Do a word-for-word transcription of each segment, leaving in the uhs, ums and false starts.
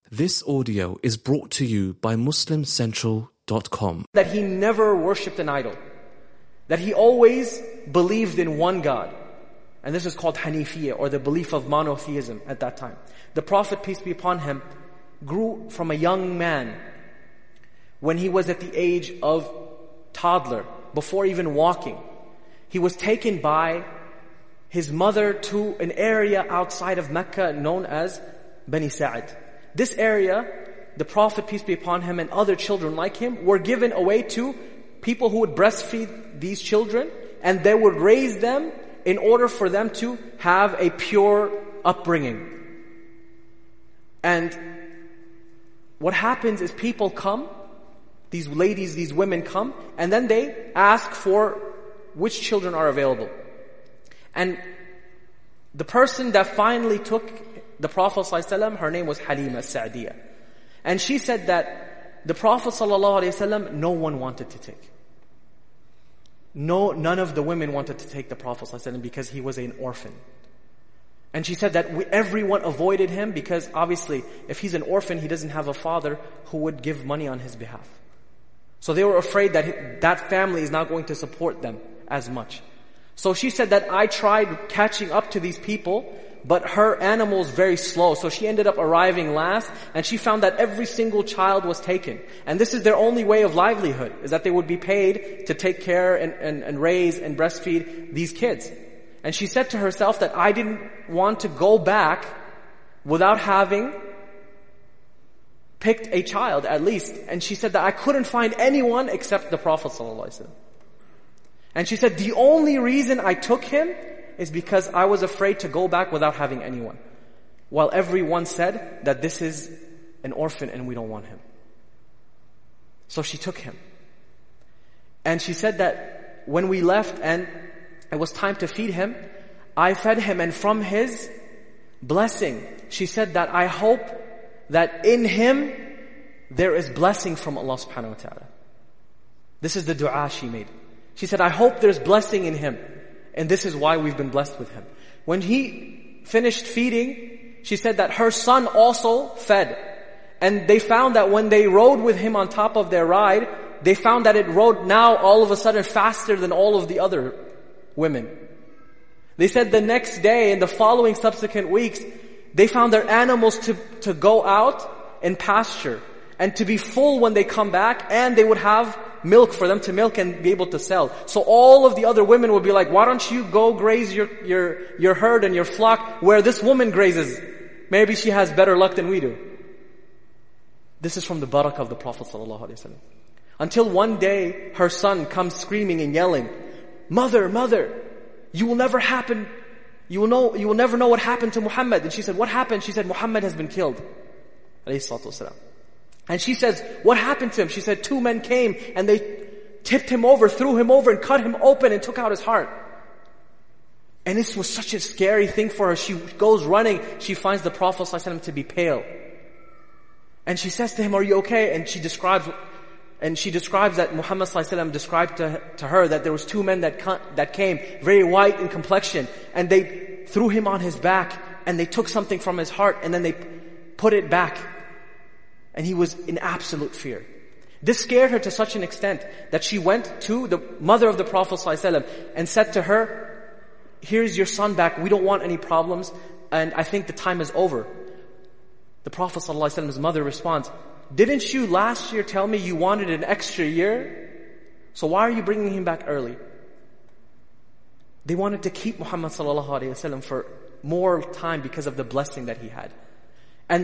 This audio is brought to you by Muslim Central dot com. That he never worshipped an idol. That he always believed in one God. And this is called Hanifiyya, or the belief of monotheism at that time. The Prophet, peace be upon him, grew from a young man when he was at the age of toddler, before even walking. He was taken by his mother to an area outside of Mecca known as Bani Sa'id. This area, the Prophet, peace be upon him, and other children like him were given away to people who would breastfeed these children, and they would raise them in order for them to have a pure upbringing. And what happens is people come, these ladies, these women come, and then they ask for which children are available. And the person that finally took the Prophet ﷺ, her name was Halima as-Sa'diyya. And she said that the Prophet ﷺ, no one wanted to take. No, none of the women wanted to take the Prophet ﷺ because he was an orphan. And she said that we, everyone avoided him because obviously if he's an orphan, he doesn't have a father who would give money on his behalf. So they were afraid that that family is not going to support them as much. So she said that I tried catching up to these people, but her animal is very slow. So she ended up arriving last, and she found that every single child was taken. And this is their only way of livelihood, is that they would be paid to take care and, and, and raise and breastfeed these kids. And she said to herself that I didn't want to go back without having picked a child at least. And she said that I couldn't find anyone except the Prophet ﷺ. And she said, the only reason I took him is because I was afraid to go back without having anyone. While everyone said that this is an orphan and we don't want him. So she took him. And she said that when we left and it was time to feed him, I fed him, and from his blessing, she said that I hope that in him there is blessing from Allah subhanahu wa ta'ala. This is the dua she made. She said, I hope there's blessing in him. And this is why we've been blessed with him. When he finished feeding, she said that her son also fed. And they found that when they rode with him on top of their ride, they found that it rode now all of a sudden faster than all of the other women. They said the next day and the following subsequent weeks, they found their animals to, to go out and pasture and to be full when they come back, and they would have milk for them to milk and be able to sell. So all of the other women would be like, why don't you go graze your, your, your herd and your flock where this woman grazes? Maybe she has better luck than we do. This is from the barakah of the Prophet ﷺ. Until one day, her son comes screaming and yelling, Mother, mother, you will never happen, you will know, you will never know what happened to Muhammad. And she said, what happened? She said, Muhammad has been killed. Alayhi salatu wasalam. And she says, what happened to him? She said, two men came and they tipped him over, threw him over and cut him open and took out his heart. And this was such a scary thing for her. She goes running. She finds the Prophet ﷺ to be pale. And she says to him, are you okay? And she describes, and she describes that Muhammad ﷺ described to, to her that there was two men that, that came, very white in complexion, and they threw him on his back and they took something from his heart and then they put it back. And he was in absolute fear. This scared her to such an extent that she went to the mother of the Prophet ﷺ and said to her, here's your son back, we don't want any problems, and I think the time is over. The Prophet ﷺ's mother responds, didn't you last year tell me you wanted an extra year? So why are you bringing him back early? They wanted to keep Muhammad ﷺ for more time because of the blessing that he had. And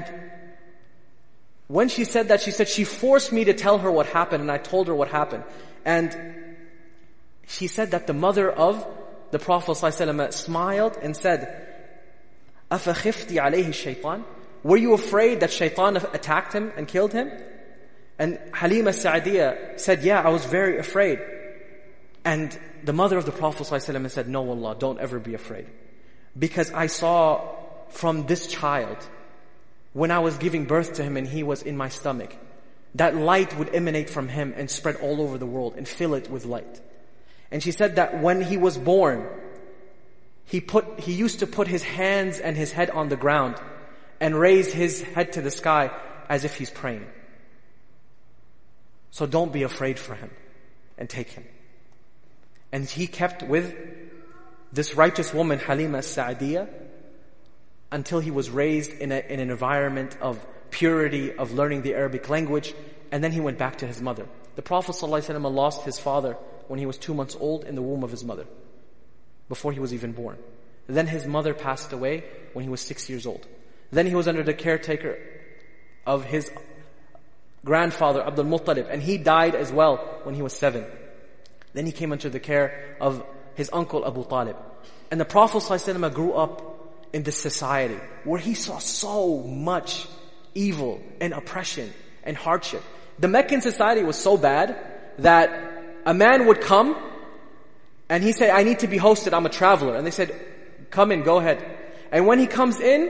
when she said that, she said, she forced me to tell her what happened, and I told her what happened. And she said that the mother of the Prophet ﷺ smiled and said, أَفَخِفْتِ عَلَيْهِ الشَّيْطَانِ? Were you afraid that shaitan attacked him and killed him? And Halima as-Sa'diyya said, yeah, I was very afraid. And the mother of the Prophet ﷺ said, no, Allah, don't ever be afraid. Because I saw from this child, when I was giving birth to him and he was in my stomach, that light would emanate from him and spread all over the world and fill it with light. And she said that when he was born, he put, he used to put his hands and his head on the ground and raise his head to the sky as if he's praying. So don't be afraid for him and take him. And he kept with this righteous woman, Halima as-Sa'diyah, until he was raised in, a, in an environment of purity, of learning the Arabic language, and then he went back to his mother. The Prophet ﷺ lost his father when he was two months old in the womb of his mother, before he was even born. Then his mother passed away when he was six years old. Then he was under the caretaker of his grandfather, Abdul Muttalib, and he died as well when he was seven. Then he came under the care of his uncle Abu Talib. And the Prophet ﷺ grew up in this society where he saw so much evil and oppression and hardship. The Meccan society was so bad that a man would come and he said, I need to be hosted, I'm a traveler. And they said, come in, go ahead. And when he comes in,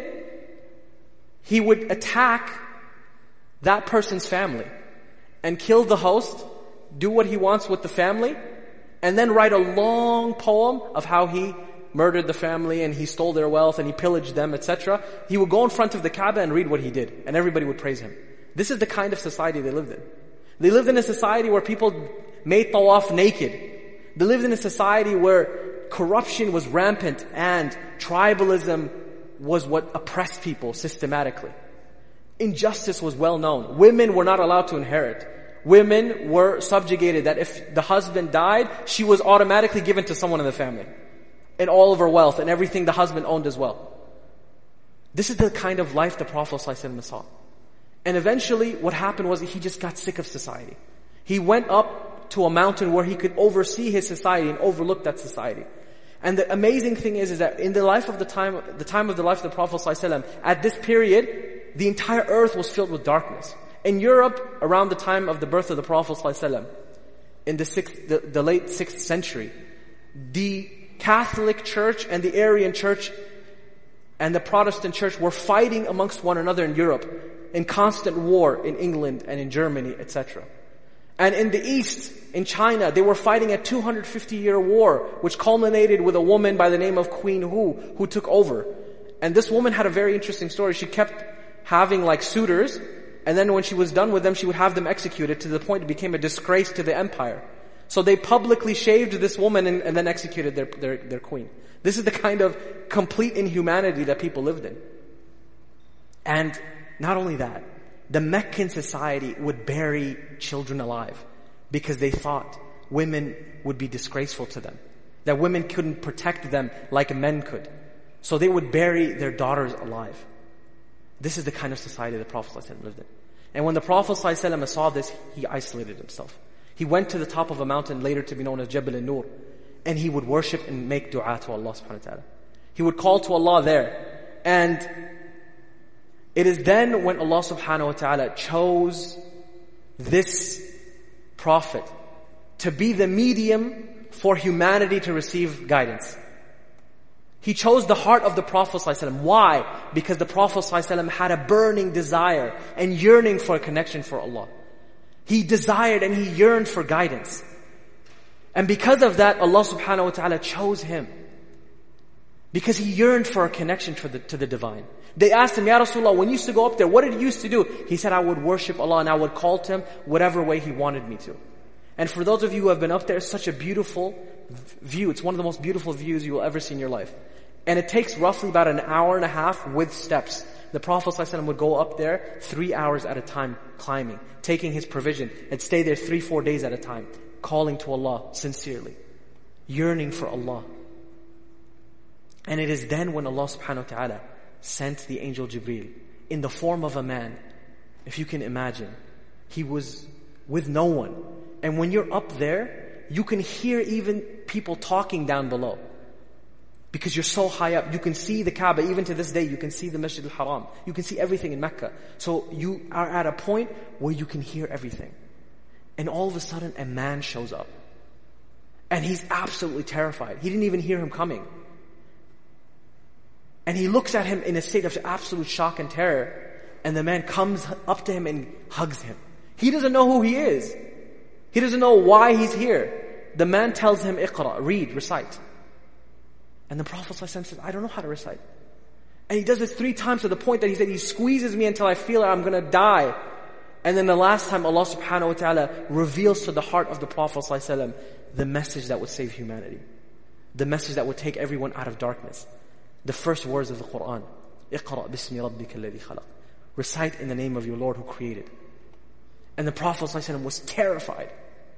he would attack that person's family and kill the host, do what he wants with the family, and then write a long poem of how he murdered the family and he stole their wealth and he pillaged them, et cetera. He would go in front of the Kaaba and read what he did, and everybody would praise him. This is the kind of society they lived in. They lived in a society where people made tawaf naked. They lived in a society where corruption was rampant and tribalism was what oppressed people systematically. Injustice was well known. Women were not allowed to inherit. Women were subjugated, that if the husband died, she was automatically given to someone in the family. And all of her wealth and everything the husband owned as well. This is the kind of life the Prophet ﷺ saw. And eventually what happened was he just got sick of society. He went up to a mountain where he could oversee his society and overlook that society. And the amazing thing is, is that in the life of the time, the time of the life of the Prophet ﷺ, at this period, the entire earth was filled with darkness. In Europe, around the time of the birth of the Prophet ﷺ, in the sixth, the, the late sixth century, the Catholic Church and the Arian Church and the Protestant Church were fighting amongst one another in Europe, in constant war in England and in Germany, et cetera. And in the East, in China, they were fighting a two hundred fifty year war, which culminated with a woman by the name of Queen Hu, who took over. And this woman had a very interesting story. She kept having like suitors, and then when she was done with them, she would have them executed, to the point it became a disgrace to the empire. So they publicly shaved this woman and, and then executed their, their, their queen. This is the kind of complete inhumanity that people lived in. And not only that, the Meccan society would bury children alive because they thought women would be disgraceful to them, that women couldn't protect them like men could. So they would bury their daughters alive. This is the kind of society the Prophet ﷺ lived in. And when the Prophet ﷺ saw this, he isolated himself. He went to the top of a mountain later to be known as Jabal al-Nur, and he would worship and make dua to Allah subhanahu wa ta'ala. He would call to Allah there. And it is then when Allah subhanahu wa ta'ala chose this prophet to be the medium for humanity to receive guidance. He chose the heart of the Prophet ﷺ. Why? Because the Prophet ﷺ had a burning desire and yearning for a connection for Allah. He desired and he yearned for guidance. And because of that, Allah subhanahu wa ta'ala chose him. Because he yearned for a connection to the, to the divine. They asked him, Ya Rasulullah, when you used to go up there, what did you used to do? He said, I would worship Allah and I would call to him whatever way he wanted me to. And for those of you who have been up there, it's such a beautiful view. It's one of the most beautiful views you will ever see in your life. And it takes roughly about an hour and a half with steps. The Prophet ﷺ would go up there three hours at a time climbing, taking his provision, and stay there three, four days at a time, calling to Allah sincerely, yearning for Allah. And it is then when Allah subhanahu wa ta'ala sent the angel Jibreel in the form of a man. If you can imagine, he was with no one. And when you're up there, you can hear even people talking down below. Because you're so high up, you can see the Kaaba. Even to this day, you can see the Masjid al-Haram. You can see everything in Mecca. So you are at a point where you can hear everything. And all of a sudden, a man shows up. And he's absolutely terrified. He didn't even hear him coming. And he looks at him in a state of absolute shock and terror. And the man comes up to him and hugs him. He doesn't know who he is. He doesn't know why he's here. The man tells him, Iqra, read, recite. And the Prophet ﷺ says, I don't know how to recite. And he does this three times to the point that he said, he squeezes me until I feel like I'm going to die. And then the last time Allah subhanahu wa ta'ala reveals to the heart of the Prophet ﷺ the message that would save humanity. The message that would take everyone out of darkness. The first words of the Quran. اقرأ باسم ربك الذي خلق. Recite in the name of your Lord who created. And the Prophet ﷺ was terrified.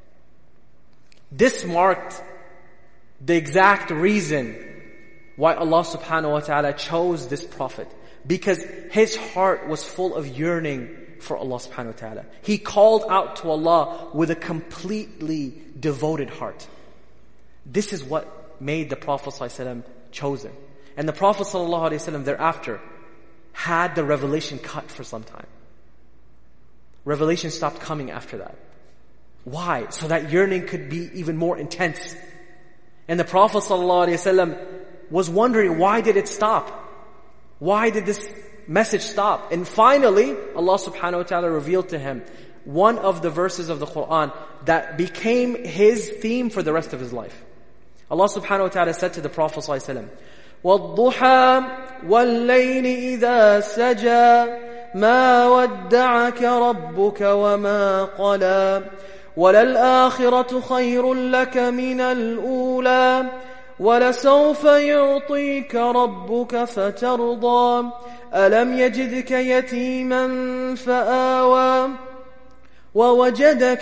This marked the exact reason why Allah subhanahu wa ta'ala chose this Prophet. Because his heart was full of yearning for Allah subhanahu wa ta'ala. He called out to Allah with a completely devoted heart. This is what made the Prophet ﷺ chosen. And the Prophet ﷺ thereafter had the revelation cut for some time. Revelation stopped coming after that. Why? So that yearning could be even more intense. And the Prophet ﷺ was wondering, why did it stop? Why did this message stop? And finally, Allah subhanahu wa ta'ala revealed to him one of the verses of the Quran that became his theme for the rest of his life. Allah subhanahu wa ta'ala said to the Prophet ﷺ, وَالضُّحَى وَاللَّيْلِ إِذَا سَجَى مَا وَدَّعَكَ رَبُّكَ وَمَا قَلَى وَلَلْآخِرَةُ خَيْرٌ لَكَ مِنَ الْأُولَى وَلَسَوْفَ يُعْطِيكَ رَبُّكَ فَتَرْضَى أَلَمْ يَجِدْكَ يَتِيمًا فَآوَى وَوَجَدَكَ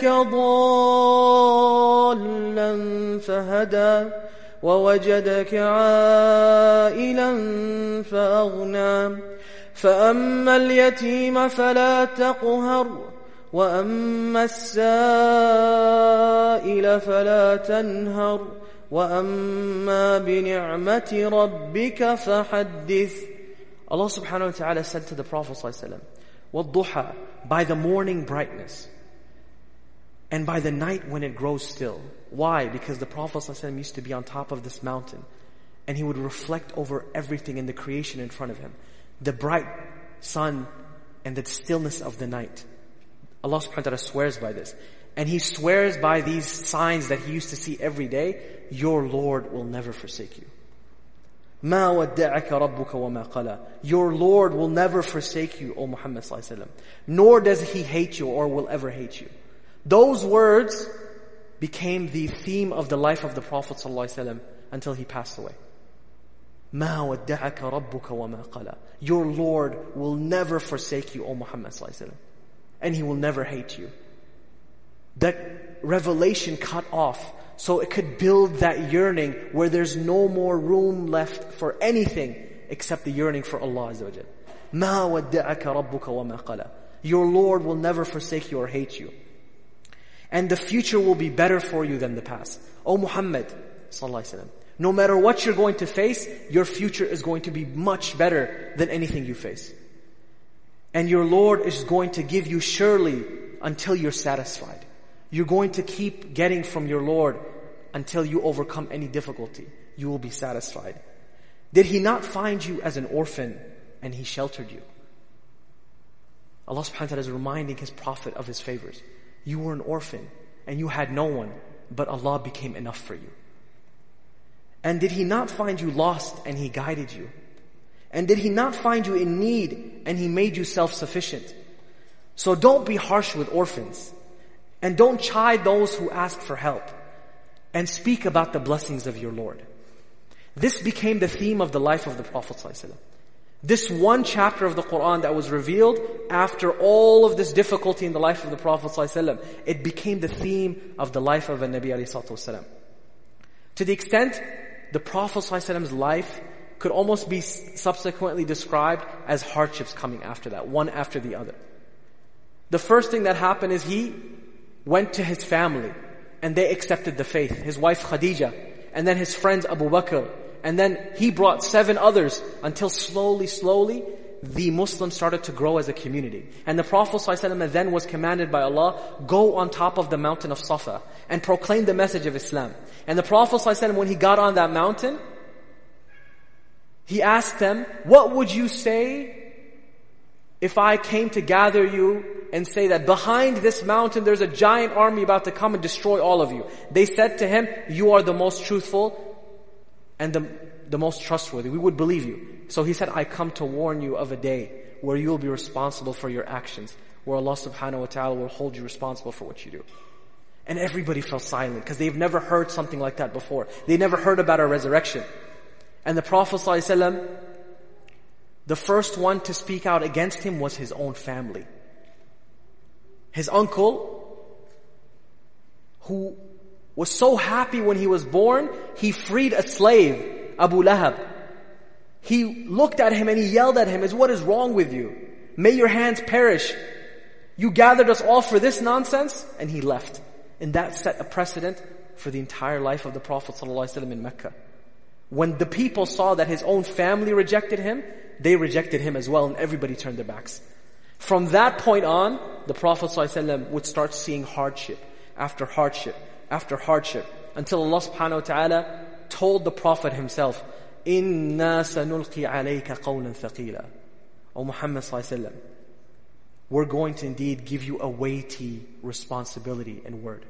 ضَالًّا فَهَدَى وَوَجَدَكَ عَائِلًا فَأَغْنَى فَأَمَّا الْيَتِيمَ فَلَا تَقْهَرْ وَأَمَّا السَّائِلَ فَلَا تَنْهَرْ وَأَمَّا بِنِعْمَةِ رَبِّكَ فَحَدِّثْ. Allah subhanahu wa ta'ala said to the Prophet ﷺ, وَالضُّحَى, by the morning brightness, and by the night when it grows still. Why? Because the Prophet ﷺ used to be on top of this mountain, and he would reflect over everything in the creation in front of him. The bright sun and the stillness of the night. Allah subhanahu wa ta'ala swears by this. And he swears by these signs that he used to see every day, your Lord will never forsake you. مَا وَدَّعَكَ رَبُّكَ وَمَا قَلَى. Your Lord will never forsake you, O Muhammad sallallahu alaihi wasallam. Nor does he hate you or will ever hate you. Those words became the theme of the life of the Prophet sallallahu alaihi wasallam until he passed away. مَا وَدَّعَكَ رَبُّكَ وَمَا قَلَى. Your Lord will never forsake you, O Muhammad sallallahu alaihi wasallam. And he will never hate you. That revelation cut off so it could build that yearning where there's no more room left for anything except the yearning for Allah Azza wa Jal. مَا وَدَّعَكَ رَبُّكَ وَمَا قَلَى. Your Lord will never forsake you or hate you. And the future will be better for you than the past. O Muhammad sallallahu alaihi wasallam, no matter what you're going to face, your future is going to be much better than anything you face. And your Lord is going to give you surely until you're satisfied. You're going to keep getting from your Lord until you overcome any difficulty. You will be satisfied. Did he not find you as an orphan and he sheltered you? Allah subhanahu wa ta'ala is reminding his Prophet of his favors. You were an orphan and you had no one, but Allah became enough for you. And did he not find you lost and he guided you? And did he not find you in need and he made you self-sufficient? So don't be harsh with orphans. And don't chide those who ask for help. And speak about the blessings of your Lord. This became the theme of the life of the Prophet ﷺ. This one chapter of the Quran that was revealed after all of this difficulty in the life of the Prophet ﷺ, it became the theme of the life of a Nabi alayhi salatu wasalam. To the extent the Prophet ﷺ's life could almost be subsequently described as hardships coming after that, one after the other. The first thing that happened is he went to his family and they accepted the faith. His wife Khadija, and then his friends Abu Bakr, and then he brought seven others until slowly, slowly the Muslims started to grow as a community. And the Prophet ﷺ then was commanded by Allah, go on top of the mountain of Safa and proclaim the message of Islam. And the Prophet ﷺ, when he got on that mountain, he asked them, what would you say if I came to gather you and say that behind this mountain there's a giant army about to come and destroy all of you? They said to him, you are the most truthful and the the most trustworthy. We would believe you. So he said, I come to warn you of a day where you will be responsible for your actions, where Allah subhanahu wa ta'ala will hold you responsible for what you do. And everybody fell silent because they've never heard something like that before. They never heard about a resurrection. And the Prophet ﷺ, the first one to speak out against him was his own family. His uncle, who was so happy when he was born, he freed a slave, Abu Lahab. He looked at him and he yelled at him, "What is wrong with you? May your hands perish. You gathered us all for this nonsense?" And he left. And that set a precedent for the entire life of the Prophet ﷺ in Mecca. When the people saw that his own family rejected him, they rejected him as well, and everybody turned their backs. From that point on, the Prophet ﷺ would start seeing hardship after hardship after hardship, until Allah subhanahu wa ta'ala told the Prophet himself, "Inna sanulqi alayka qawlan thaqila." O Muhammad sallallahu alaihi wasallam, we're going to indeed give you a weighty responsibility and word.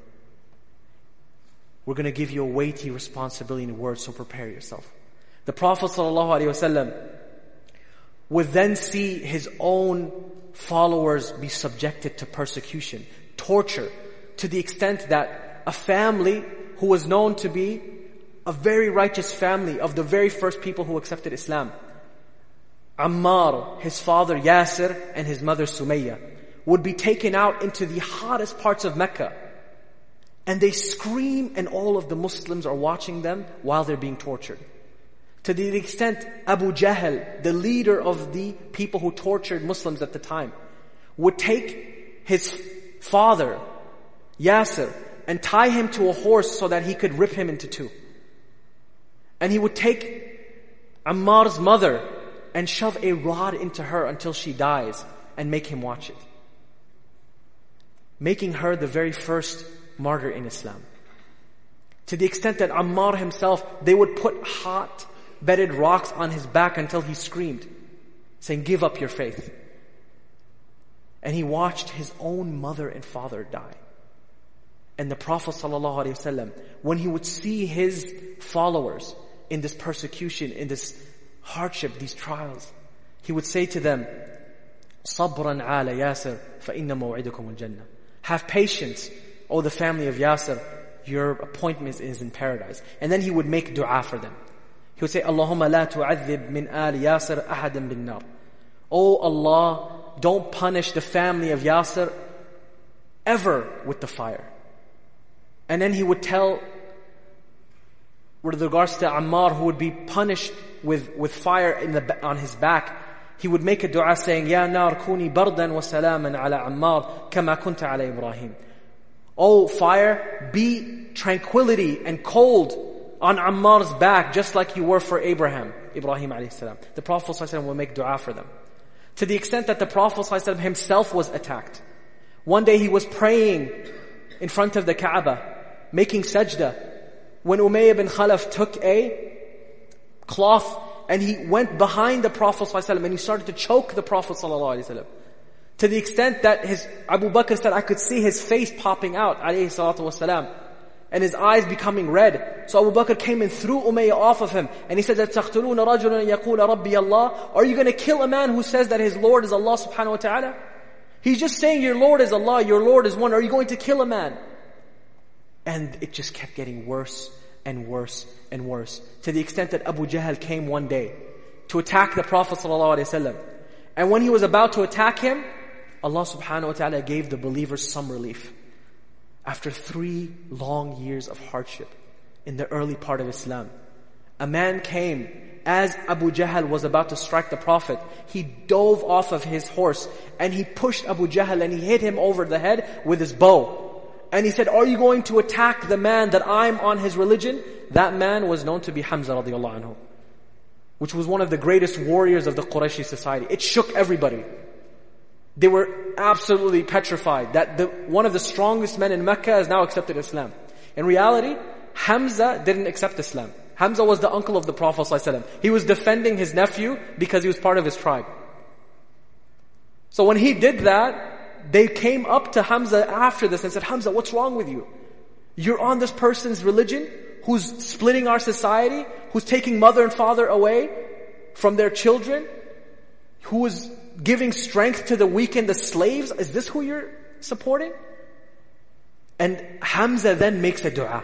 We're going to give you a weighty responsibility and word, so prepare yourself. The Prophet sallallahu alaihi wasallam would then see his own followers be subjected to persecution, torture, to the extent that a family who was known to be a very righteous family of the very first people who accepted Islam, Ammar, his father Yasir, and his mother Sumayya, would be taken out into the hottest parts of Mecca. And they scream, and all of the Muslims are watching them while they're being tortured. To the extent Abu Jahl, the leader of the people who tortured Muslims at the time, would take his father, Yasir, and tie him to a horse so that he could rip him into two. And he would take Ammar's mother and shove a rod into her until she dies and make him watch it. Making her the very first martyr in Islam. To the extent that Ammar himself, they would put hot bedded rocks on his back until he screamed, saying, "Give up your faith." And he watched his own mother and father die. And the Prophet ﷺ, when he would see his followers in this persecution, in this hardship, these trials, he would say to them, "Sabran ala Yasir, fa inna maw'idakum al-jannah." Have patience, O the family of Yasir, your appointment is in paradise. And then he would make dua for them. He would say, "Allahumma la tu'adhib min ali Yasir ahadan bin nar." O Allah, don't punish the family of Yasir ever with the fire. And then he would tell, with regards to Ammar, who would be punished with, with fire in the, on his back, he would make a dua saying, "Ya nar kuni bardan wa salaman ala Ammar kama kunta ala Ibrahim." O fire, be tranquility and cold on Ammar's back, just like you were for Abraham, Ibrahim alayhi salam. The Prophet ﷺ will make dua for them. To the extent that the Prophet ﷺ himself was attacked. One day he was praying in front of the Kaaba, making sajda, when Umayyah bin Khalaf took a cloth and he went behind the Prophet ﷺ and he started to choke the Prophet ﷺ. To the extent that his Abu Bakr said, I could see his face popping out, alayhi salatu wasalam, and his eyes becoming red. So Abu Bakr came and threw Umayyah off of him, and he said, "تَقْتُلُونَ رَجُلًا يَقُولَ رَبِّيَ اللَّهِ." Are you going to kill a man who says that his Lord is Allah subhanahu wa ta'ala? He's just saying your Lord is Allah, your Lord is one. Are you going to kill a man? And it just kept getting worse and worse and worse, to the extent that Abu Jahl came one day to attack the Prophet sallallahu alaihi wasallam. And when he was about to attack him, Allah subhanahu wa ta'ala gave the believers some relief. After three long years of hardship in the early part of Islam, a man came as Abu Jahl was about to strike the Prophet. He dove off of his horse and he pushed Abu Jahl and he hit him over the head with his bow. And he said, "Are you going to attack the man that I'm on his religion?" That man was known to be Hamza radiallahu anhu, which was one of the greatest warriors of the Qurayshi society. It shook everybody. They were absolutely petrified that the, one of the strongest men in Mecca has now accepted Islam. In reality, Hamza didn't accept Islam. Hamza was the uncle of the Prophet ﷺ. He was defending his nephew because he was part of his tribe. So when he did that, they came up to Hamza after this and said, "Hamza, what's wrong with you? You're on this person's religion who's splitting our society, who's taking mother and father away from their children, who is giving strength to the weak and the slaves? Is this who you're supporting? And Hamza then makes a dua.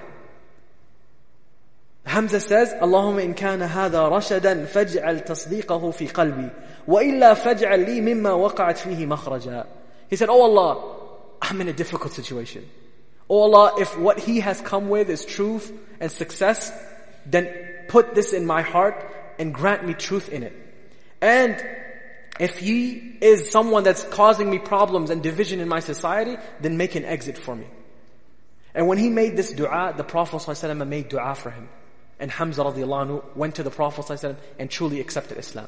Hamza says, Allahumma in kana hadha rashadan faj'al tasdiqahu fi qalbi wa illa faj'al li mimma waqa'at fihi makhraja. He said, oh Allah, I'm in a difficult situation. Oh Allah, if what he has come with is truth and success, then put this in my heart and grant me truth in it. And if he is someone that's causing me problems and division in my society, then make an exit for me. And when he made this dua, the Prophet ﷺ made dua for him. And Hamza radiallahu anhu went to the Prophet ﷺ and truly accepted Islam.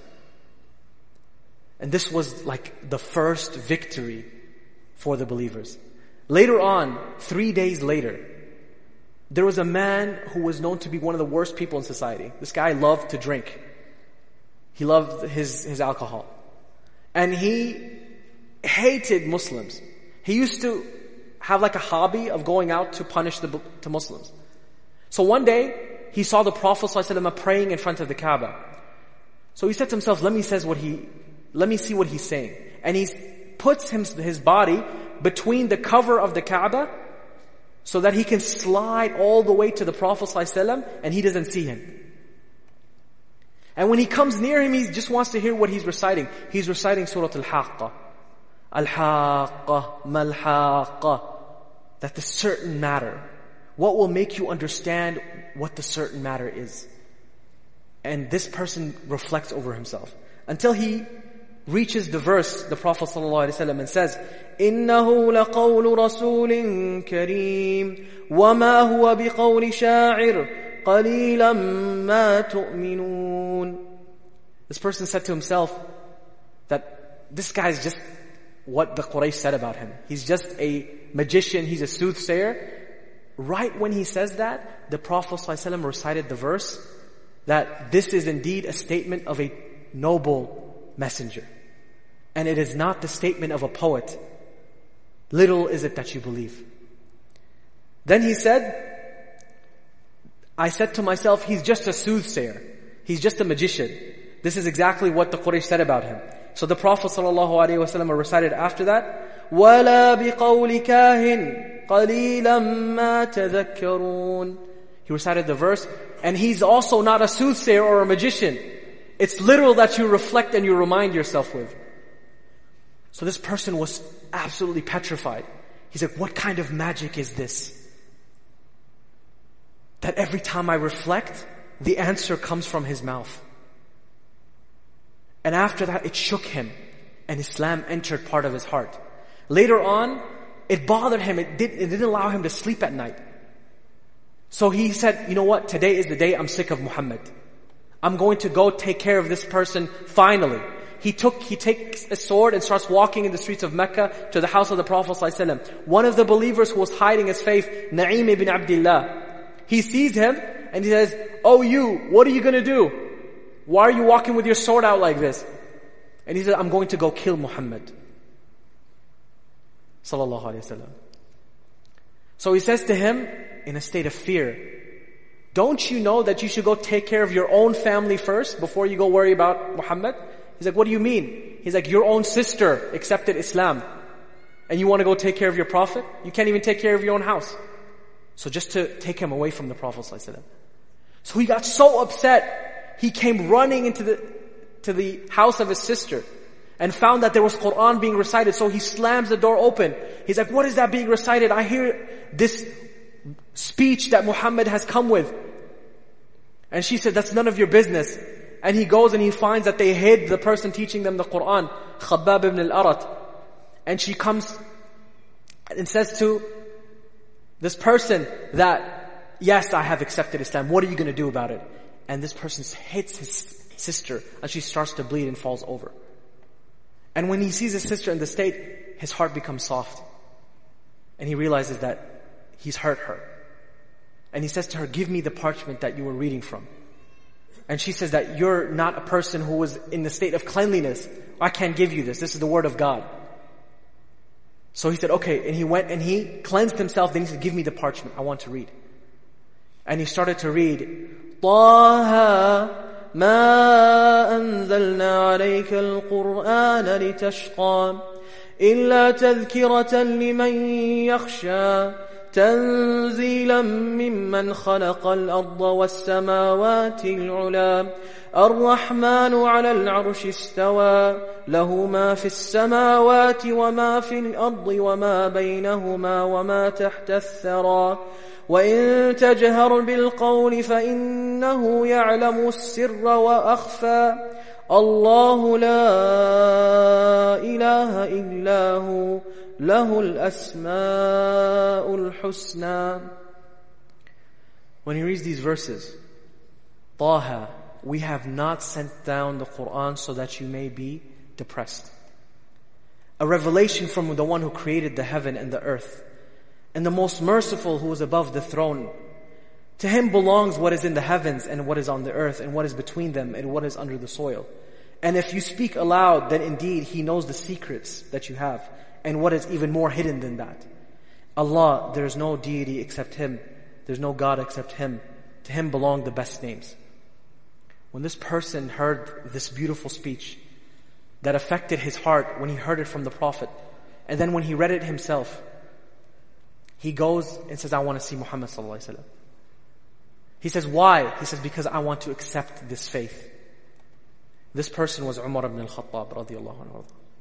And this was like the first victory for the believers. Later on, three days later, there was a man who was known to be one of the worst people in society. This guy loved to drink. He loved his, his alcohol. And he hated Muslims. He used to have like a hobby of going out to punish the to Muslims. So one day, he saw the Prophet ﷺ praying in front of the Kaaba. So he said to himself, let me says what he, let me see what he's saying. And he puts him, his body between the cover of the Kaaba so that he can slide all the way to the Prophet ﷺ and he doesn't see him. And when he comes near him, he just wants to hear what he's reciting. He's reciting Surah Al-Haqqa. Al-Haqqa, Mal-Haqqa. That the certain matter. What will make you understand what the certain matter is? And this person reflects over himself. Until he reaches the verse, the Prophet ﷺ, and says, إِنَّهُ لَقَوْلُ رَسُولٍ كَرِيمٍ وَمَا هُوَ بِقَوْلِ شَاعِرٍ قَلِيلًا مَا تُؤْمِنُونَ. This person said to himself that this guy is just what the Quraysh said about him. He's just a magician, he's a soothsayer. Right when he says that, the Prophet ﷺ recited the verse that this is indeed a statement of a noble messenger. And it is not the statement of a poet. Little is it that you believe. Then he said, I said to myself, he's just a soothsayer. He's just a magician. This is exactly what the Quraysh said about him. So the Prophet ﷺ recited after that, وَلَا بِقَوْلِ كَاهٍ قَلِيلًا مَا تَذَكَّرُونَ. He recited the verse, and he's also not a soothsayer or a magician. It's literal that you reflect and you remind yourself with. So this person was absolutely petrified. He's like, what kind of magic is this? That every time I reflect, the answer comes from his mouth. And after that, it shook him, and Islam entered part of his heart. Later on, it bothered him. It, did, it didn't allow him to sleep at night. So he said, you know what? Today is the day I'm sick of Muhammad. I'm going to go take care of this person finally. He took, he takes a sword and starts walking in the streets of Mecca to the house of the Prophet ﷺ. One of the believers who was hiding his faith, Na'im ibn Abdullah, he sees him and he says, oh you, what are you going to do? Why are you walking with your sword out like this? And he said, I'm going to go kill Muhammad. Sallallahu Alaihi Wasallam. So he says to him, in a state of fear, don't you know that you should go take care of your own family first before you go worry about Muhammad? He's like, what do you mean? He's like, your own sister accepted Islam. And you want to go take care of your Prophet? You can't even take care of your own house. So just to take him away from the Prophet ﷺ. So he got so upset, he came running into the, to the house of his sister and found that there was Quran being recited. So he slams the door open. He's like, what is that being recited? I hear this speech that Muhammad has come with. And she said, that's none of your business. And he goes and he finds that they hid the person teaching them the Quran, Khabbab ibn al-Arat. And she comes and says to this person that, yes, I have accepted Islam. What are you going to do about it? And this person hits his sister and she starts to bleed and falls over. And when he sees his sister in the state, his heart becomes soft. And he realizes that he's hurt her. And he says to her, give me the parchment that you were reading from. And she says that you're not a person who was in the state of cleanliness. I can't give you this. This is the word of God. So he said, okay. And he went and he cleansed himself. Then he said, give me the parchment. I want to read. And he started to read, طُوبَى طه ما أنزلنا عليك القرآن لتشقى إلا تذكرة لمن يخشى تنزيلا ممن خلق الأرض والسماوات العلى الرحمن على العرش استوى له ما في السماوات وما في الأرض وما بينهما وما تحت الثرى وإن تجهر بالقول فإنه يعلم السر وأخفى الله لا إله إلا هو له الأسماء الحسنى. When he reads these verses, Taha, we have not sent down the Quran so that you may be depressed. A revelation from the one who created the heaven and the earth, and the most merciful who is above the throne. To him belongs what is in the heavens and what is on the earth and what is between them and what is under the soil. And if you speak aloud, then indeed he knows the secrets that you have and what is even more hidden than that. Allah, there is no deity except Him. There's no God except Him. To Him belong the best names. When this person heard this beautiful speech that affected his heart when he heard it from the Prophet, and then when he read it himself, he goes and says, I want to see Muhammad sallallahu alaihi wasallam. He says, why? He says, because I want to accept this faith. This person was Umar ibn al-Khattab radiyallahu anhu.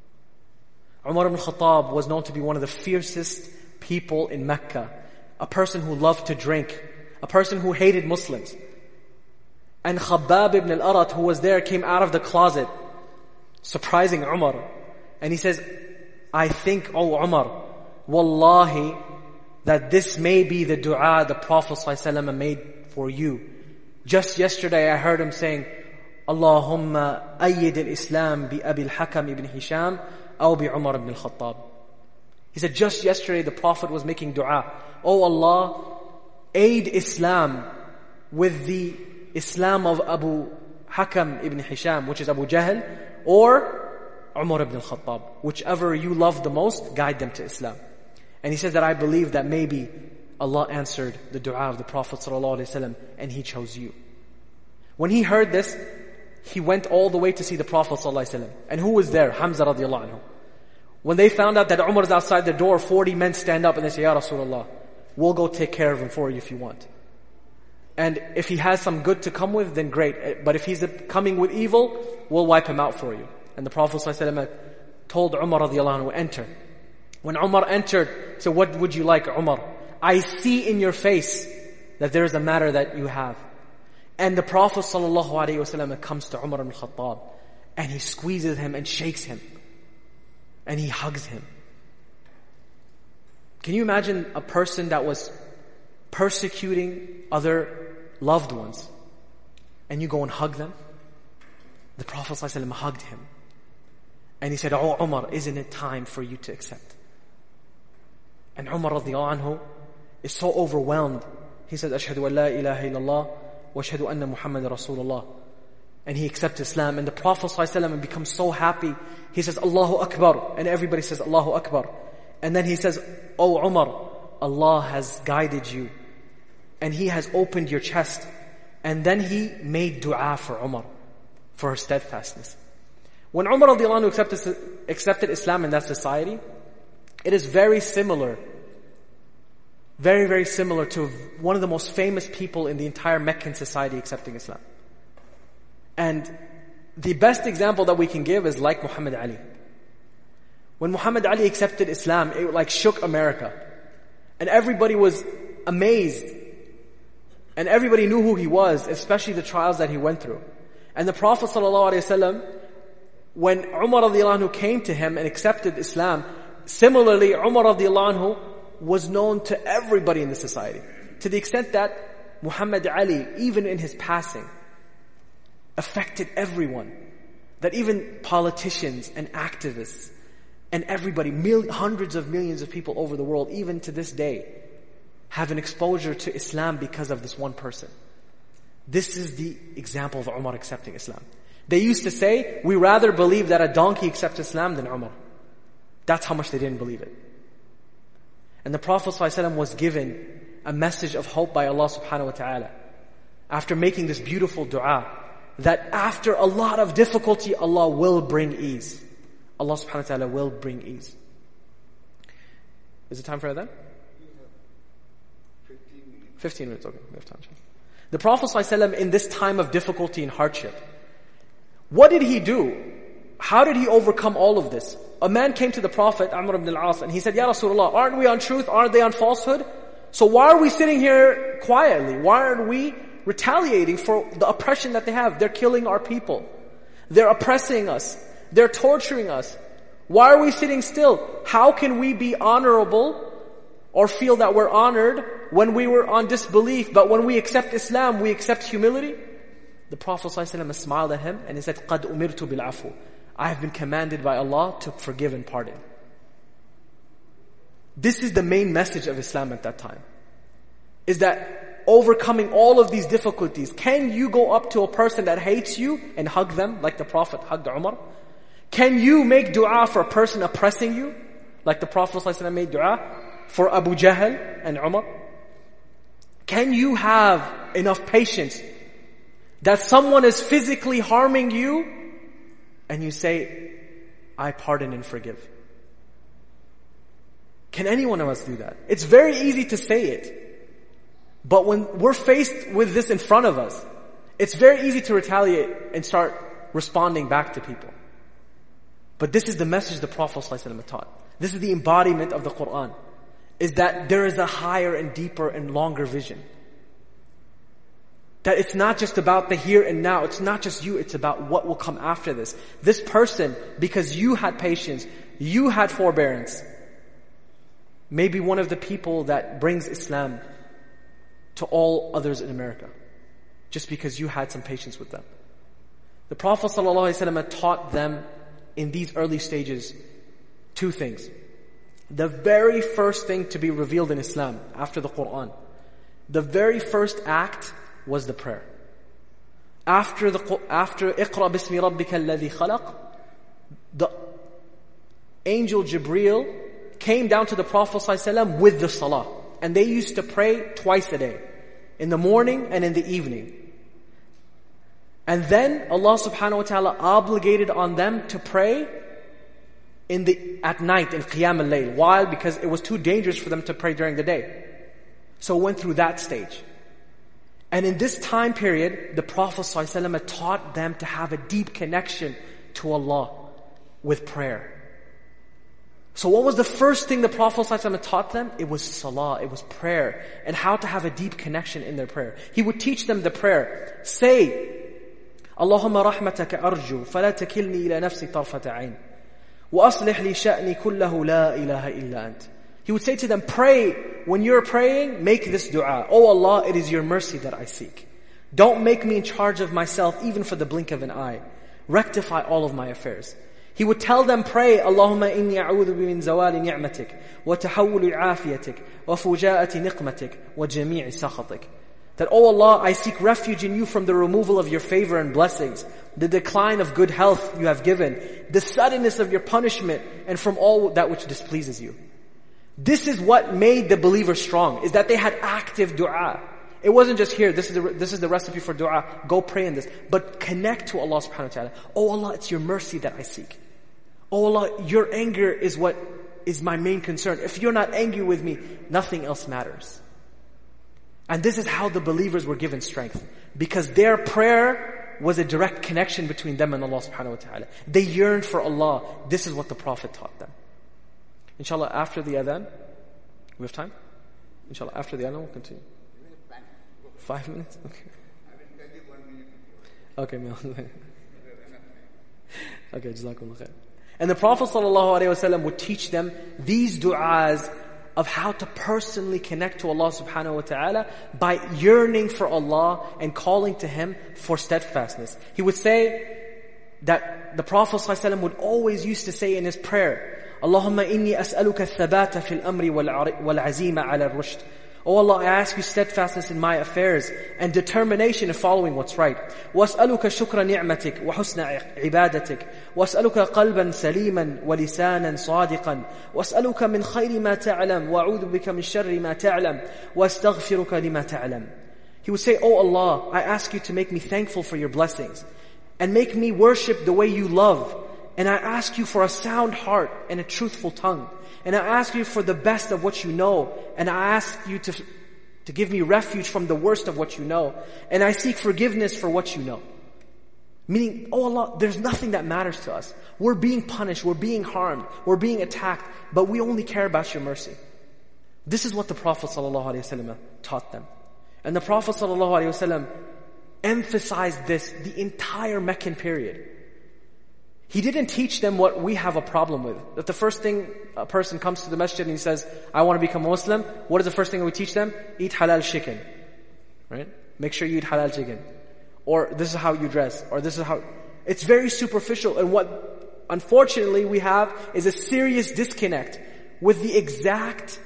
Umar ibn al-Khattab was known to be one of the fiercest people in Mecca. A person who loved to drink. A person who hated Muslims. And Khabbab ibn al-Arat, who was there, came out of the closet, surprising Umar. And he says, I think, oh Umar, wallahi, that this may be the dua the Prophet ﷺ made for you. Just yesterday I heard him saying, Allahumma ayyid al-Islam bi Abi al-Hakam ibn Hisham aw bi Umar ibn al-Khattab. He said, just yesterday the Prophet was making dua. Oh Allah, aid Islam with the Islam of Abu Hakam ibn Hisham, which is Abu Jahl, or Umar ibn al-Khattab. Whichever you love the most, guide them to Islam. And he says that I believe that maybe Allah answered the dua of the Prophet ﷺ and He chose you. When he heard this, he went all the way to see the Prophet ﷺ. And who was there? Hamza radiallahu anhu. When they found out that Umar is outside the door, forty men stand up and they say, Ya Rasulullah, we'll go take care of him for you if you want. And if he has some good to come with, then great. But if he's coming with evil, we'll wipe him out for you. And the Prophet ﷺ told Umar radiallahu anhu, enter. When Umar entered, he said, what would you like, Umar? I see in your face that there is a matter that you have. And the Prophet ﷺ comes to Umar ibn Khattab and he squeezes him and shakes him. And he hugs him. Can you imagine a person that was persecuting other loved ones and you go and hug them? The Prophet ﷺ hugged him. And he said, oh Umar, isn't it time for you to accept? And Umar radiallahu anhu is so overwhelmed. He says, Ashhadu an la ilaha illallah wa ashhadu anna Muhammad Rasulullah. And he accepts Islam. And the Prophet ﷺ becomes so happy. He says, Allahu Akbar. And everybody says, Allahu Akbar. And then he says, Oh Umar, Allah has guided you. And He has opened your chest. And then he made dua for Umar, for her steadfastness. When Umar radiallahu anhu accepted, accepted Islam in that society, it is very similar, very, very similar to one of the most famous people in the entire Meccan society accepting Islam. And the best example that we can give is like Muhammad Ali. When Muhammad Ali accepted Islam, it like shook America. And everybody was amazed. And everybody knew who he was, especially the trials that he went through. And the Prophet ﷺ, when Umar radiallahu anhu came to him and accepted Islam, similarly, Umar radiallahu anhu was known to everybody in the society. To the extent that Muhammad Ali, even in his passing, affected everyone. That even politicians and activists and everybody, mil- hundreds of millions of people over the world, even to this day, have an exposure to Islam because of this one person. This is the example of Umar accepting Islam. They used to say, we rather believe that a donkey accepts Islam than Umar. That's how much they didn't believe it. And the Prophet ﷺ was given a message of hope by Allah subhanahu wa ta'ala. after making this beautiful dua, that after a lot of difficulty, Allah will bring ease. Allah subhanahu wa ta'ala will bring ease. Is it time for adhan? fifteen minutes, okay, we have time. The Prophet ﷺ, in this time of difficulty and hardship, what did he do? How did he overcome all of this? A man came to the Prophet, Amr ibn al-As, and he said, Ya Rasulullah, aren't we on truth? Aren't they on falsehood? So why are we sitting here quietly? Why aren't we retaliating for the oppression that they have? They're killing our people. They're oppressing us. They're torturing us. Why are we sitting still? How can we be honorable or feel that we're honored when we were on disbelief, but when we accept Islam, we accept humility? The Prophet ﷺ smiled at him and he said, قَدْ أُمِرْتُ بِالْعَفُوِ, I have been commanded by Allah to forgive and pardon. This is the main message of Islam at that time. Is that overcoming all of these difficulties, can you go up to a person that hates you and hug them like the Prophet hugged Umar? Can you make dua for a person oppressing you like the Prophet ﷺ made dua for Abu Jahl and Umar? Can you have enough patience that someone is physically harming you and you say, I pardon and forgive? Can any one of us do that? It's very easy to say it. But when we're faced with this in front of us, it's very easy to retaliate and start responding back to people. But this is the message the Prophet ﷺ taught. This is the embodiment of the Quran. Is that there is a higher and deeper and longer vision. That it's not just about the here and now. It's not just you. It's about what will come after this. This person, because you had patience, you had forbearance, may be one of the people that brings Islam to all others in America. Just because you had some patience with them. The Prophet ﷺ taught them in these early stages two things. The very first thing to be revealed in Islam after the Quran, the very first act was the prayer. After the after Iqra bismi rabbika alladhi khalaq, the angel Jibreel came down to the Prophet ﷺ with the salah, and they used to pray twice a day, in the morning and in the evening. And then Allah subhanahu wa ta'ala obligated on them to pray in the at night in Qiyam al-Layl. Why? Because it was too dangerous for them to pray during the day. So it went through that stage. And in this time period, the Prophet ﷺ taught them to have a deep connection to Allah with prayer. So what was the first thing the Prophet ﷺ taught them? It was salah, it was prayer, and how to have a deep connection in their prayer. He would teach them the prayer. Say, Allahumma rahmataka arju, fala takilni ila nafsi tarfata ayn. وَأَصْلِحْ لِي شَأْنِي كُلَّهُ لَا إِلَهَ إِلَّا أَنْتِ. He would say to them, pray. When you're praying, make this dua. Oh Allah, it is your mercy that I seek. Don't make me in charge of myself even for the blink of an eye. Rectify all of my affairs. He would tell them, pray, Allahumma inni a'udhu min zawali ni'matik, wa tahawuli afiyatik, wa fuja'ati niqmatik, wa jami'i sakhatik. That, oh Allah, I seek refuge in you from the removal of your favor and blessings, the decline of good health you have given, the suddenness of your punishment, and from all that which displeases you. This is what made the believers strong, is that they had active dua. It wasn't just here, this is the, this is the recipe for dua, go pray in this. But connect to Allah subhanahu wa ta'ala. Oh Allah, it's your mercy that I seek. Oh Allah, your anger is what is my main concern. If you're not angry with me, nothing else matters. And this is how the believers were given strength. Because their prayer was a direct connection between them and Allah subhanahu wa ta'ala. They yearned for Allah. This is what the Prophet taught them. Inshallah, after the adhan, we have time? Inshallah, after the adhan, we'll continue. Five minutes? Okay. Okay, okay, jazakumullah khair. And the Prophet sallallahu alaihi wasallam would teach them these du'as of how to personally connect to Allah subhanahu wa ta'ala by yearning for Allah and calling to Him for steadfastness. He would say that the Prophet sallallahu alaihi wasallam would always used to say in his prayer, Allahumma inni as'aluka thabata fil amri wal azima ala rushd. Oh Allah, I ask you steadfastness in my affairs and determination in following what's right. وَأَسْأَلُكَ شُكْرَ نِعْمَتِكَ وَحُسْنَ عِبَادَتِكَ وَأَسْأَلُكَ قَلْبًا سَلِيمًا وَلِسَانًا صَادِقًا وَأَسْأَلُكَ مِنْ خَيْرِ مَا تَعْلَمُ وَأَعُوذُ بِكَ مِنْ شَرِّ مَا تَعْلَمُ وَأَسْتَغْفِرُكَ لِمَا تَعْلَمُ. He would say, "Oh Allah, I ask you to make me thankful for your blessings and make me worship the way you love. And I ask you for a sound heart and a truthful tongue. And I ask you for the best of what you know. And I ask you to, to give me refuge from the worst of what you know. And I seek forgiveness for what you know." Meaning, oh Allah, there's nothing that matters to us. We're being punished, we're being harmed, we're being attacked, but we only care about your mercy. This is what the Prophet ﷺ taught them. And the Prophet ﷺ emphasized this the entire Meccan period. He didn't teach them what we have a problem with. That the first thing a person comes to the masjid and he says, "I want to become a Muslim," what is the first thing that we teach them? Eat halal chicken. Right? Make sure you eat halal chicken. Or this is how you dress. Or this is how... It's very superficial. And what unfortunately we have is a serious disconnect with the exact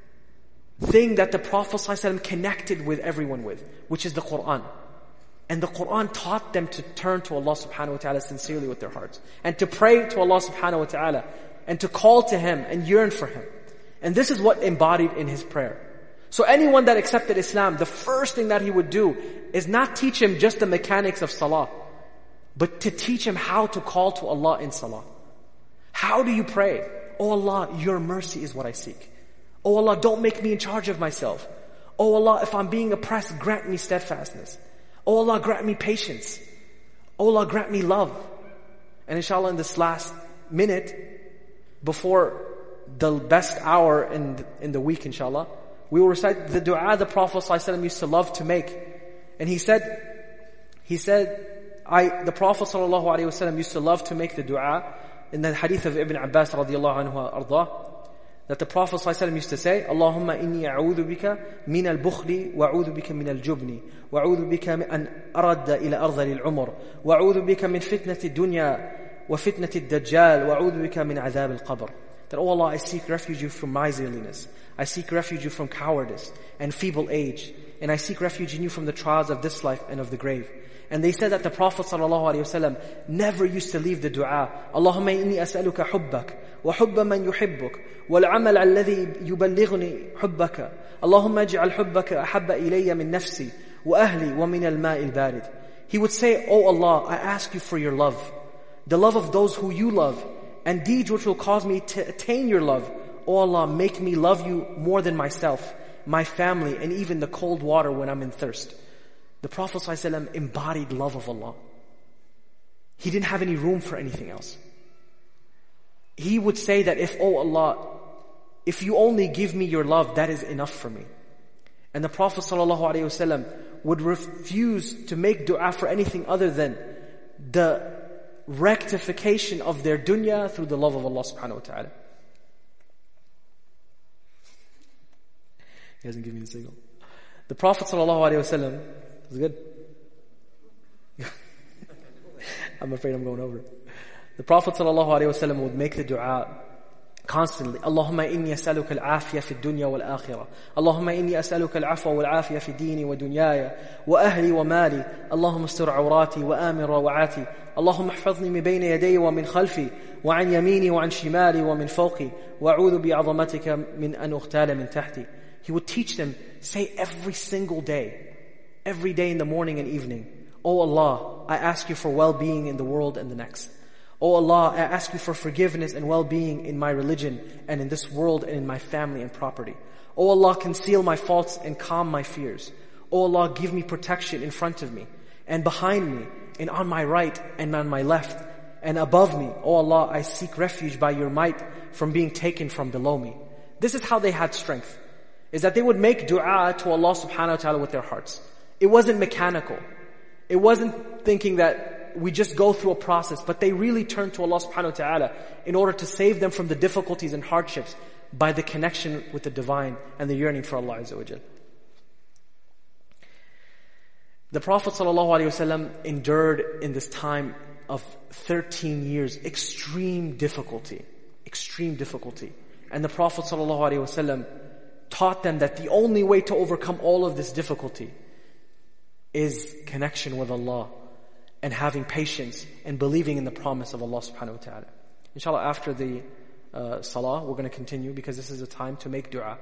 thing that the Prophet ﷺ connected with everyone with, which is the Qur'an. And the Qur'an taught them to turn to Allah subhanahu wa ta'ala sincerely with their hearts. And to pray to Allah subhanahu wa ta'ala. And to call to Him and yearn for Him. And this is what embodied in his prayer. So anyone that accepted Islam, the first thing that he would do is not teach him just the mechanics of salah, but to teach him how to call to Allah in salah. How do you pray? Oh Allah, your mercy is what I seek. Oh Allah, don't make me in charge of myself. Oh Allah, if I'm being oppressed, grant me steadfastness. Oh Allah, grant me patience. Oh Allah, grant me love. And inshallah, in this last minute, before the best hour in, in the week, inshallah, we will recite the dua the Prophet ﷺ used to love to make. And he said, he said, I, the Prophet ﷺ used to love to make the dua in the hadith of Ibn Abbas radiallahu anhu ardah, that the Prophet ﷺ used to say, Allahumma inni a'udhu bika min al-bukhli wa a'udhu bika min al-jubni wa a'udhu bika an aradda ila ardhali al-umr wa a'udhu bika min fitnati dunya wa fitnati ad-dajjal wa a'udhu bika min adhab al-qabr. That, oh Allah, I seek refuge from miserliness. I seek refuge from cowardice and feeble age. And I seek refuge in you from the trials of this life and of the grave. And they said that the Prophet ﷺ never used to leave the dua. Allahumma inni as'aluka hubbak wa hubba man yuhibbuk wal amal alladhi yuballighni hubbaka. Allahumma ij'al hubbaka ahabba ilayya min nafsi wa ahli wa min al-ma'i al-barid. He would say, oh Allah, I ask you for your love, the love of those who you love, and deeds which will cause me to attain your love. Oh Allah, make me love you more than myself, my family, and even the cold water when I'm in thirst. The Prophet ﷺ embodied love of Allah. He didn't have any room for anything else. He would say that if, oh Allah, if you only give me your love, that is enough for me. And the Prophet ﷺ would refuse to make dua for anything other than the rectification of their dunya through the love of Allah subhanahu wa ta'ala. He hasn't given me the signal. The Prophet sallallahu alayhi wa sallam, is it good? I'm afraid I'm going over it. The Prophet sallallahu alayhi wa sallam would make the dua constantly. Allahumma inni as'aluka al-afiyah fi dunya wal akhirah. Allahumma inni as'aluka al-afwa wal afiyah fi dini wa dunyaya wa ahli wa mali. Allahumma astur awrati wa amir rawati. Allahumma ihfazni min bayna yadayya wa min khalfi wa an yamini wa an shimali wa min fawqi wa a'udhu bi'azamatika min an uqtala min tahti. He would teach them, say every single day, every day in the morning and evening, oh Allah, I ask you for well-being in the world and the next. Oh Allah, I ask you for forgiveness and well-being in my religion and in this world and in my family and property. Oh Allah, conceal my faults and calm my fears. Oh Allah, give me protection in front of me and behind me and on my right and on my left and above me. Oh Allah, I seek refuge by your might from being taken from below me. This is how they had strength. Is that they would make dua to Allah subhanahu wa ta'ala with their hearts. It wasn't mechanical. It wasn't thinking that we just go through a process, but they really turned to Allah subhanahu wa ta'ala in order to save them from the difficulties and hardships by the connection with the divine and the yearning for Allah Azza wa Jal. The Prophet sallallahu alaihi wasallam endured in this time of thirteen years extreme difficulty, extreme difficulty. And the Prophet sallallahu alaihi wasallam taught them that the only way to overcome all of this difficulty is connection with Allah and having patience and believing in the promise of Allah subhanahu wa ta'ala. Inshallah, after the uh, salah, we're going to continue because this is a time to make dua.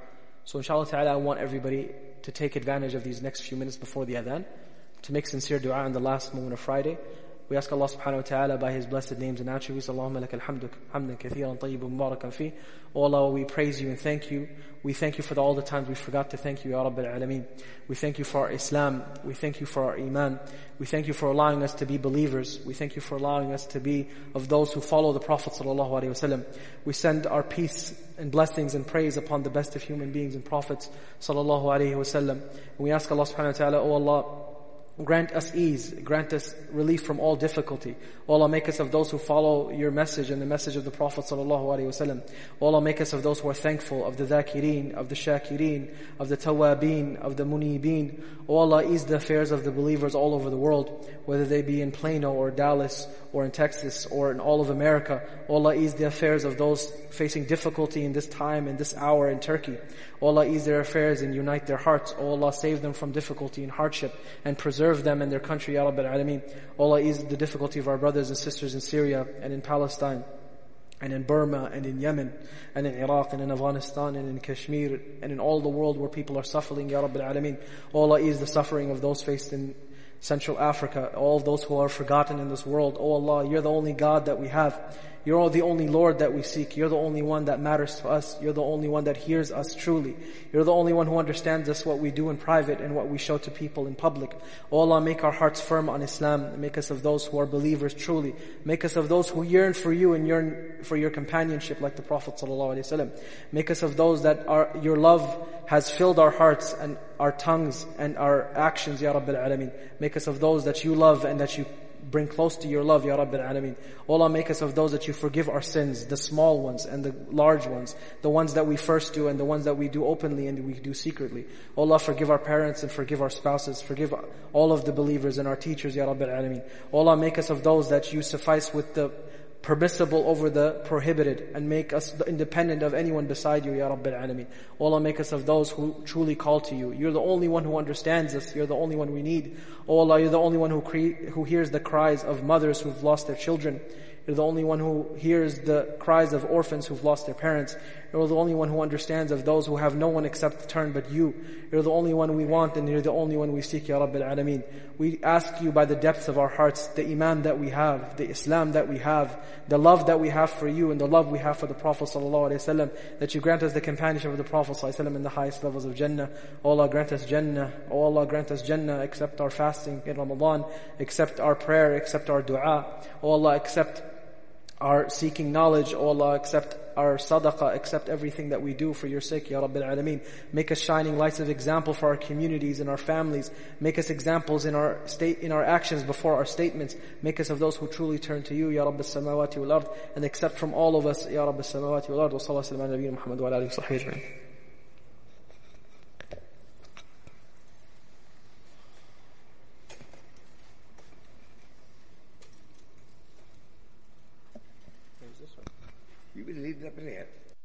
So inshallah ta'ala, I want everybody to take advantage of these next few minutes before the adhan, to make sincere dua on the last moment of Friday. We ask Allah subhanahu wa ta'ala by His blessed names and attributes, Allahumma lakal hamdu hamdan kathiran tayyiban mubarakan fi. Oh Allah, we praise you and thank you. We thank you for the, all the times we forgot to thank you, Ya Rabbil Alameen. We thank you for our Islam. We thank you for our Iman. We thank you for allowing us to be believers. We thank you for allowing us to be of those who follow the Prophet sallallahu alaihi wasallam. We send our peace and blessings and praise upon the best of human beings and prophets sallallahu alaihi wasallam. And we ask Allah subhanahu wa ta'ala, oh Allah, grant us ease, grant us relief from all difficulty. O Allah, make us of those who follow your message and the message of the Prophet sallallahu alaihi wasallam. O Allah, make us of those who are thankful, of the dhakireen, of the shakireen, of the tawabeen, of the munibeen. O Allah, ease the affairs of the believers all over the world, whether they be in Plano or Dallas or in Texas or in all of America. O Allah, ease the affairs of those facing difficulty in this time, in this hour in Turkey. O Allah, ease their affairs and unite their hearts. O Allah, save them from difficulty and hardship and preserve them and their country, Ya Rabbil Alameen. O Allah, ease the difficulty of our brothers and sisters in Syria and in Palestine and in Burma and in Yemen and in Iraq and in Afghanistan and in Kashmir and in all the world where people are suffering, Ya Rabbil Alameen. O Allah, ease the suffering of those faced in Central Africa, all of those who are forgotten in this world. Oh Allah, you're the only God that we have. You're the only Lord that we seek. You're the only one that matters to us. You're the only one that hears us truly. You're the only one who understands us, what we do in private and what we show to people in public. Oh Allah, make our hearts firm on Islam. Make us of those who are believers truly. Make us of those who yearn for you and yearn for your companionship like the Prophet ﷺ. Make us of those that are, your love has filled our hearts and our tongues and our actions, Ya Rabbil Alameen. Make us of those that you love and that you bring close to your love, Ya Rabbil Alameen. O Allah, make us of those that you forgive our sins, the small ones and the large ones, the ones that we first do and the ones that we do openly and we do secretly. O Allah, forgive our parents and forgive our spouses, forgive all of the believers and our teachers, Ya Rabbil Alameen. O Allah, make us of those that you suffice with the permissible over the prohibited and make us independent of anyone beside you, Ya Rabbil Alameen. O Allah, make us of those who truly call to you. You're the only one who understands us. You're the only one we need. O Allah, you're the only one who cre- who hears the cries of mothers who've lost their children. You're the only one who hears the cries of orphans who've lost their parents. You're the only one who understands of those who have no one except to turn but you. You're the only one we want and you're the only one we seek, Ya Rabbil Alameen. We ask you by the depths of our hearts, the iman that we have, the Islam that we have, the love that we have for you and the love we have for the Prophet ﷺ, that you grant us the companionship of the Prophet ﷺ in the highest levels of Jannah. O Allah, grant us Jannah. O Allah, grant us Jannah. Accept our fasting in Ramadan. Accept our prayer. Accept our dua. O Allah, accept our seeking knowledge. O Allah, accept our sadaqah, accept everything that we do for your sake, Ya Rabbil Alameen. Make us shining lights of example for our communities and our families. Make us examples in our state, in our actions before our statements. Make us of those who truly turn to you, Ya Rabb as-samawati wal ard, and accept from all of us, Ya Rabb as-samawati wal ard. Wa sallallahu ala nabiyyina Muhammad wa ala alihi wa sahbihi ajma'in. You will lead the prayer.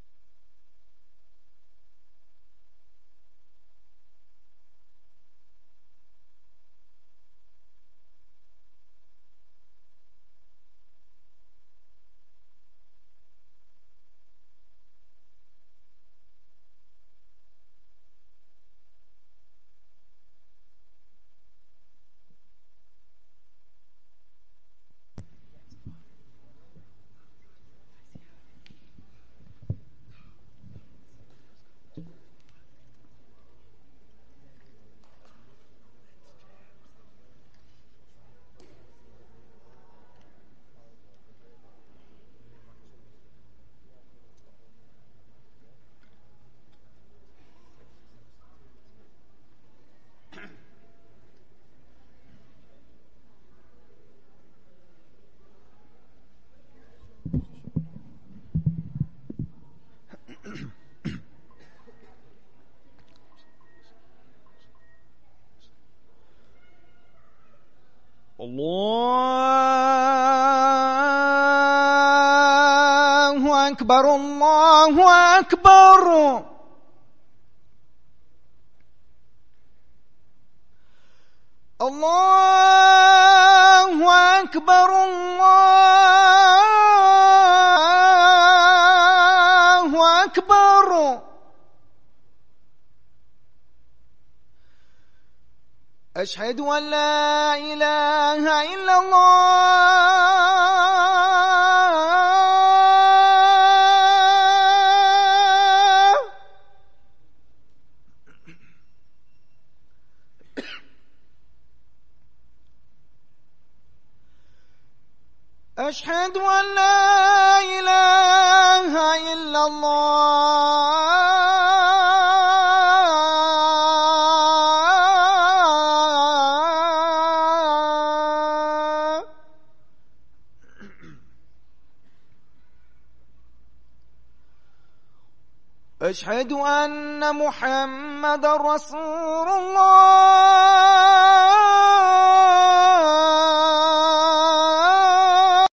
الله أكبر الله أكبر الله أكبر الله أكبر أشهد أن لا إله إلا الله. أشهد أن لا إله إلا الله. أشهد أن محمد رسول الله.